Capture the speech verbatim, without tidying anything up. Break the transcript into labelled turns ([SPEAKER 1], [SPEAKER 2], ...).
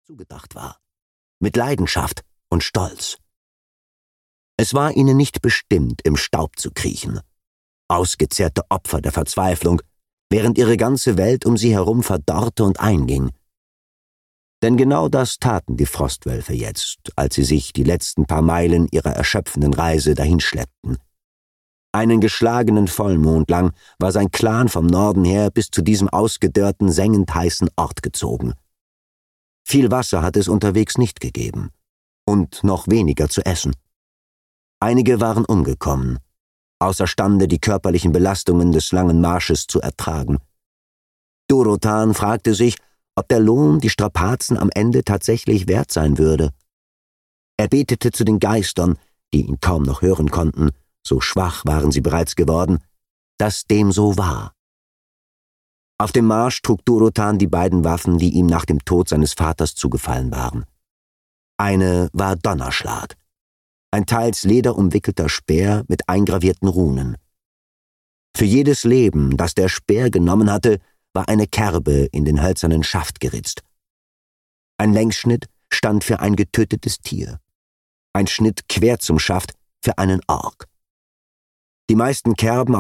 [SPEAKER 1] zugedacht war, mit Leidenschaft und Stolz. Es war ihnen nicht bestimmt, im Staub zu kriechen, ausgezehrte Opfer der Verzweiflung, während ihre ganze Welt um sie herum verdorrte und einging. Denn genau das taten die Frostwölfe jetzt, als sie sich die letzten paar Meilen ihrer erschöpfenden Reise dahinschleppten. Einen geschlagenen Vollmond lang war sein Clan vom Norden her bis zu diesem ausgedörrten, sengend heißen Ort gezogen. Viel Wasser hatte es unterwegs nicht gegeben und noch weniger zu essen. Einige waren umgekommen, außerstande die körperlichen Belastungen des langen Marsches zu ertragen. Durotan fragte sich, ob der Lohn die Strapazen am Ende tatsächlich wert sein würde. Er betete zu den Geistern, die ihn kaum noch hören konnten, so schwach waren sie bereits geworden, dass dem so war. Auf dem Marsch trug Durotan die beiden Waffen, die ihm nach dem Tod seines Vaters zugefallen waren. Eine war Donnerschlag, ein teils lederumwickelter Speer mit eingravierten Runen. Für jedes Leben, das der Speer genommen hatte, war eine Kerbe in den hölzernen Schaft geritzt. Ein Längsschnitt stand für ein getötetes Tier, ein Schnitt quer zum Schaft für einen Ork. Die meisten Kerben